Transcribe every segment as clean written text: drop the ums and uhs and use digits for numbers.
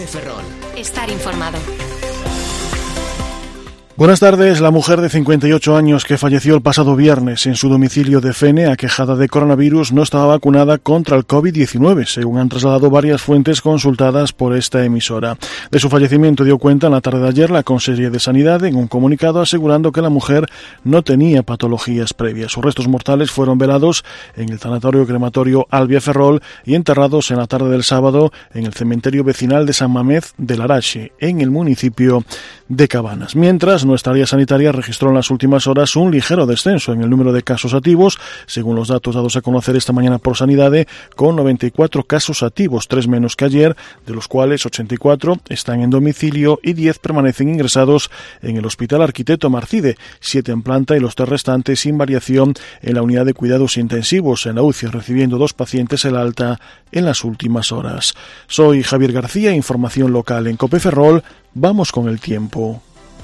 COPE Ferrol. Estar informado. Buenas tardes. La mujer de 58 años que falleció el pasado viernes en su domicilio de Fene, aquejada de coronavirus, no estaba vacunada contra el COVID-19, según han trasladado varias fuentes consultadas por esta emisora. De su fallecimiento dio cuenta en la tarde de ayer la Consellería de Sanidad en un comunicado asegurando que la mujer no tenía patologías previas. Sus restos mortales fueron velados en el tanatorio crematorio Albia Ferrol y enterrados en la tarde del sábado en el cementerio vecinal de San Mamés de Larache, en el municipio de Cabanas. Mientras, nuestra área sanitaria registró en las últimas horas un ligero descenso en el número de casos activos, según los datos dados a conocer esta mañana por Sanidade, con 94 casos activos, 3 menos que ayer, de los cuales 84 están en domicilio y 10 permanecen ingresados en el Hospital Arquitecto Marcide, 7 en planta y los 3 restantes sin variación en la unidad de cuidados intensivos en la UCI, recibiendo 2 pacientes el alta en las últimas horas. Soy Javier García, información local en COPE Ferrol. Vamos con el tiempo.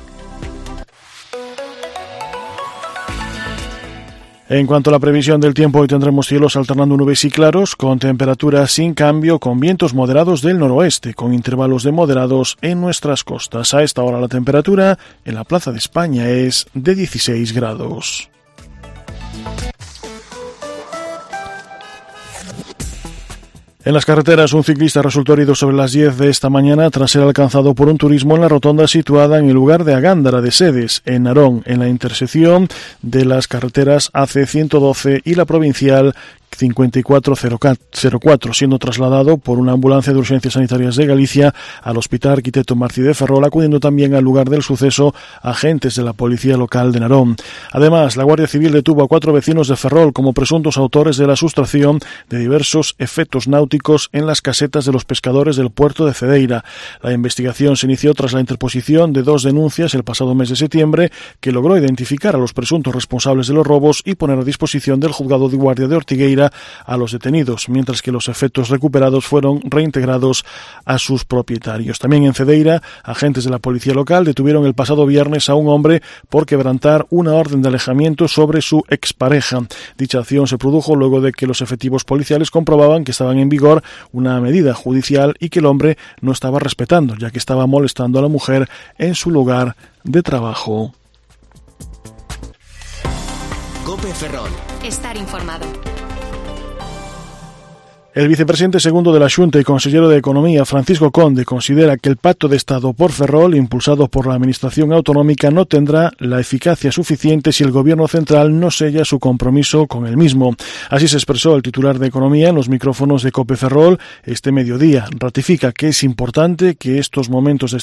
En cuanto a la previsión del tiempo, hoy tendremos cielos alternando nubes y claros, con temperaturas sin cambio, con vientos moderados del noroeste, con intervalos de moderados en nuestras costas. A esta hora la temperatura en la Plaza de España es de 16 grados. En las carreteras, un ciclista resultó herido sobre las 10 de esta mañana tras ser alcanzado por un turismo en la rotonda situada en el lugar de Agándara de Sedes, en Narón, en la intersección de las carreteras AC112 y la provincial 5404, siendo trasladado por una ambulancia de urgencias sanitarias de Galicia al Hospital Arquitecto Marcide de Ferrol, acudiendo también al lugar del suceso agentes de la policía local de Narón. Además, la Guardia Civil detuvo a 4 vecinos de Ferrol como presuntos autores de la sustracción de diversos efectos náuticos en las casetas de los pescadores del puerto de Cedeira. La investigación se inició tras la interposición de 2 denuncias el pasado mes de septiembre, que logró identificar a los presuntos responsables de los robos y poner a disposición del juzgado de guardia de Ortigueira a los detenidos, mientras que los efectos recuperados fueron reintegrados a sus propietarios. También en Cedeira, agentes de la policía local detuvieron el pasado viernes a un hombre por quebrantar una orden de alejamiento sobre su expareja. Dicha acción se produjo luego de que los efectivos policiales comprobaban que estaban en vigor una medida judicial y que el hombre no estaba respetando, ya que estaba molestando a la mujer en su lugar de trabajo. COPE Ferrol. Estar informado. El vicepresidente segundo de la Xunta y consellero de Economía, Francisco Conde, considera que el Pacto de Estado por Ferrol, impulsado por la Administración Autonómica, no tendrá la eficacia suficiente si el Gobierno central no sella su compromiso con el mismo. Así se expresó el titular de Economía en los micrófonos de COPE Ferrol este mediodía. Ratifica que es importante que estos momentos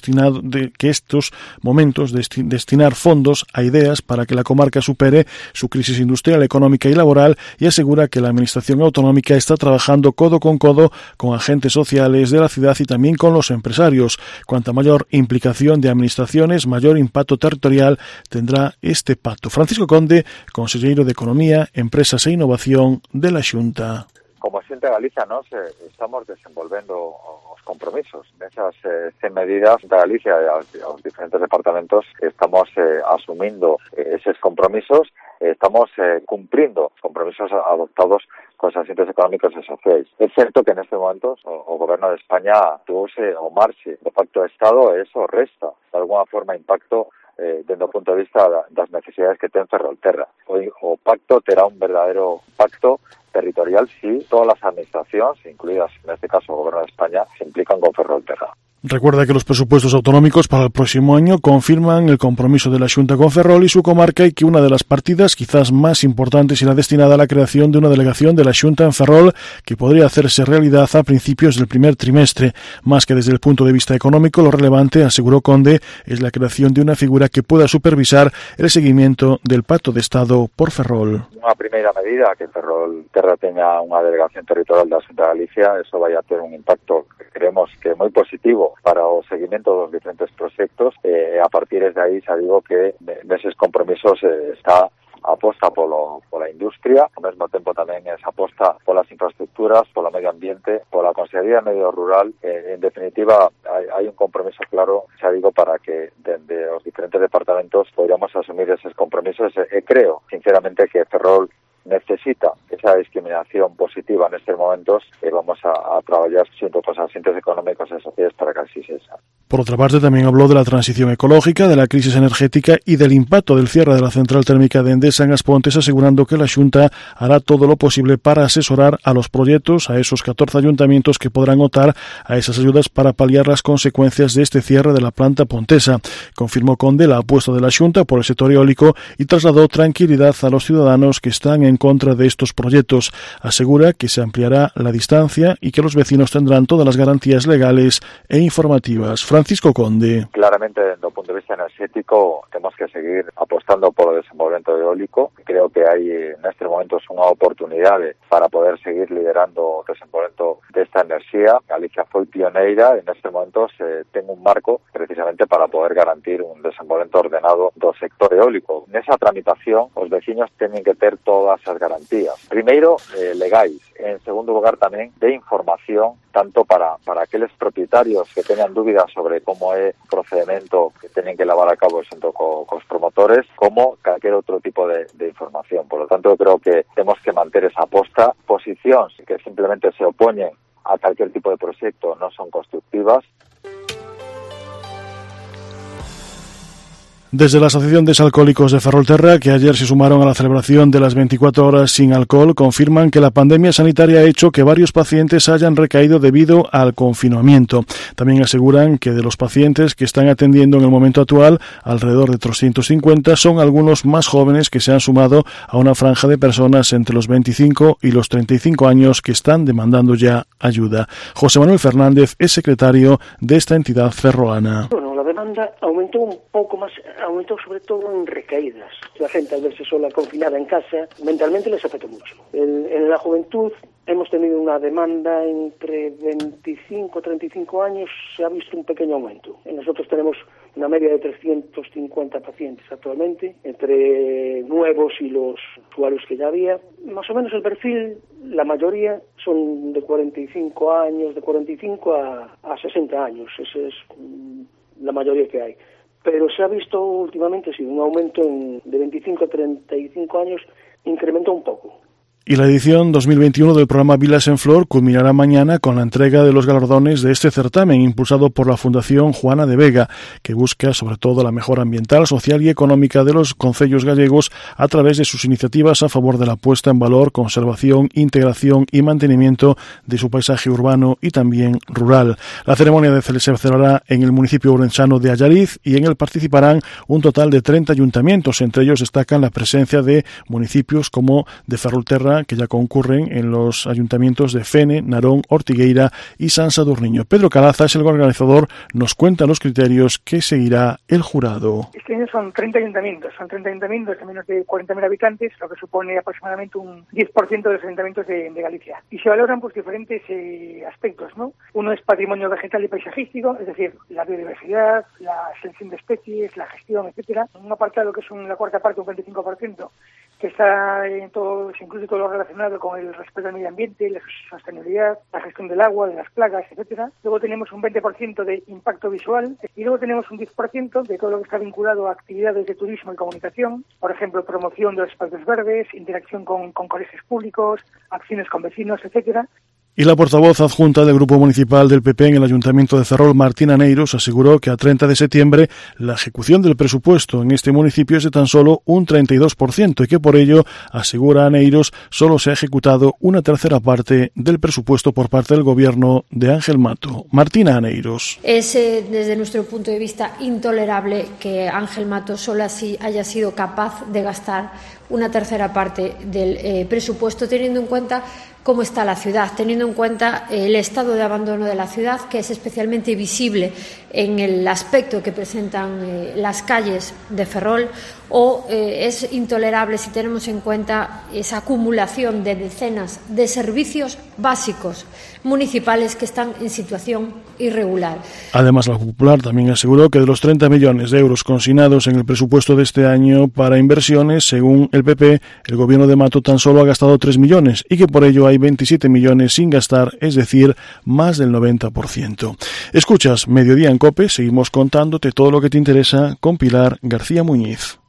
destinar fondos a ideas para que la comarca supere su crisis industrial, económica y laboral, y asegura que la Administración Autonómica está trabajando codo con codo con agentes sociales de la ciudad y también con los empresarios. Cuanta mayor implicación de administraciones, mayor impacto territorial tendrá este pacto. Francisco Conde, consejero de Economía, Empresas e Innovación de la Xunta. Como Xunta de Galicia, estamos desenvolvendo os compromisos nesas 100 medidas de Galicia e aos diferentes departamentos estamos asumindo eses compromisos, estamos cumprindo os compromisos adoptados con os agentes económicos e sociais. É certo que neste momento o Goberno de España tuvouse o marxe do Pacto de Estado e eso resta de alguna forma impacto dende o punto de vista das necesidades que ten Ferrolterra. O pacto terá un verdadeiro pacto territorial si todas as administracións, incluídas neste caso o Goberno de España, se implican con Ferrolterra. Recuerda que los presupuestos autonómicos para el próximo año confirman el compromiso de la Xunta con Ferrol y su comarca, y que una de las partidas quizás más importantes irá destinada a la creación de una delegación de la Xunta en Ferrol, que podría hacerse realidad a principios del primer trimestre. Más que desde el punto de vista económico, lo relevante, aseguró Conde, es la creación de una figura que pueda supervisar el seguimiento del Pacto de Estado por Ferrol. Unha primeira medida que Ferrolterra teña unha delegación territorial da Xunta de Galicia, eso vai a ter un impacto que creemos que é moi positivo para o seguimento dos diferentes proxectos. A partir de aí xa digo que neses compromisos está a aposta pola industria, ao mesmo tempo tamén esa aposta polas infraestructuras, polo medio ambiente, pola Consellería de Medio Rural. En definitiva, hai un compromiso claro, xa digo, para que dende os diferentes departamentos podamos asumir eses compromisos, e creo, sinceramente, que Ferrol necesita esa discriminación positiva en estos momentos vamos a trabajar junto con los agentes económicos y sociales para que así sea. Por otra parte, también habló de la transición ecológica, de la crisis energética y del impacto del cierre de la central térmica de Endesa en As Pontes, asegurando que la Xunta hará todo lo posible para asesorar a los proyectos, a esos 14 ayuntamientos que podrán optar a esas ayudas para paliar las consecuencias de este cierre de la planta pontesa. Confirmó Conde la apuesta de la Xunta por el sector eólico y trasladó tranquilidad a los ciudadanos que están en contra de estos proyectos. Asegura que se ampliará la distancia y que los vecinos tendrán todas las garantías legales e informativas. Francisco Conde. Claramente, desde el punto de vista energético, tenemos que seguir apostando por el desenvolvimiento eólico. Creo que hay en estos momentos una oportunidad para poder seguir liderando el desenvolvimiento de esta energía. Galicia fue pionera, en estos momentos tengo un marco precisamente para poder garantir un desenvolvimiento ordenado del sector eólico. En esa tramitación, los vecinos tienen que tener todas esas garantías. Primero, legais. En segundo lugar, también de información, tanto para aquellos propietarios que tengan dudas sobre cómo es el procedimiento que tienen que llevar a cabo junto con los promotores, como cualquier otro tipo de información. Por lo tanto, yo creo que tenemos que mantener esa aposta. Posiciones que simplemente se oponen a cualquier tipo de proyecto no son constructivas. Desde la Asociación de Exalcohólicos de Ferrolterra, que ayer se sumaron a la celebración de las 24 horas sin alcohol, confirman que la pandemia sanitaria ha hecho que varios pacientes hayan recaído debido al confinamiento. También aseguran que de los pacientes que están atendiendo en el momento actual, alrededor de 350, son algunos más jóvenes que se han sumado a una franja de personas entre los 25 y los 35 años que están demandando ya ayuda. José Manuel Fernández es secretario de esta entidad ferrolana. La demanda aumentó un poco más, aumentó sobre todo en recaídas. La gente al verse sola, confinada en casa, mentalmente les afectó mucho. En la juventud hemos tenido una demanda entre 25 y 35 años, se ha visto un pequeño aumento. Nosotros tenemos una media de 350 pacientes actualmente, entre nuevos y los usuarios que ya había. Más o menos el perfil, la mayoría son de 45 años, de 45 a 60 años. Ese es la mayoría que hay. Pero se ha visto últimamente, sí, un aumento de 25 a 35 años, incrementó un poco. Y la edición 2021 del programa Vilas en Flor culminará mañana con la entrega de los galardones de este certamen, impulsado por la Fundación Juana de Vega, que busca sobre todo la mejora ambiental, social y económica de los concellos gallegos a través de sus iniciativas a favor de la puesta en valor, conservación, integración y mantenimiento de su paisaje urbano y también rural. La ceremonia se celebrará en el municipio orensano de Allariz y en él participarán un total de 30 ayuntamientos. Entre ellos destacan la presencia de municipios como de Ferrolterra, que ya concurren en los ayuntamientos de Fene, Narón, Ortigueira y San Sadurniño. Pedro Calaza es el organizador, nos cuenta los criterios que seguirá el jurado. Este año son 30 ayuntamientos de menos de 40.000 habitantes, lo que supone aproximadamente un 10% de los ayuntamientos de Galicia. Y se valoran pues diferentes aspectos, ¿no? Uno es patrimonio vegetal y paisajístico, es decir, la biodiversidad, la selección de especies, la gestión, etcétera. Un apartado que es la cuarta parte, un 25%, que está en todo, se incluye todo lo relacionado con el respeto al medio ambiente, la sostenibilidad, la gestión del agua, de las plagas, etcétera. Luego tenemos un 20% de impacto visual y luego tenemos un 10% de todo lo que está vinculado a actividades de turismo y comunicación, por ejemplo, promoción de los espacios verdes, interacción con colegios públicos, acciones con vecinos, etcétera. Y la portavoz adjunta del Grupo Municipal del PP en el Ayuntamiento de Ferrol, Martín Aneiros, aseguró que a 30 de septiembre la ejecución del presupuesto en este municipio es de tan solo un 32% y que por ello, asegura Aneiros, solo se ha ejecutado una tercera parte del presupuesto por parte del gobierno de Ángel Mato. Martín Aneiros. Es, desde nuestro punto de vista, intolerable que Ángel Mato solo así haya sido capaz de gastar una tercera parte del presupuesto, teniendo en cuenta cómo está la ciudad, teniendo en cuenta el estado de abandono de la ciudad, que es especialmente visible en el aspecto que presentan las calles de Ferrol, o es intolerable si tenemos en cuenta esa acumulación de decenas de servicios básicos municipales que están en situación irregular. Además, la Popular también aseguró que de los 30 millones de euros consignados en el presupuesto de este año para inversiones, según el PP, el gobierno de Mato tan solo ha gastado 3 millones y que por ello hay 27 millones sin gastar, es decir, más del 90%. Escuchas Mediodía en COPE, seguimos contándote todo lo que te interesa con Pilar García Muñiz.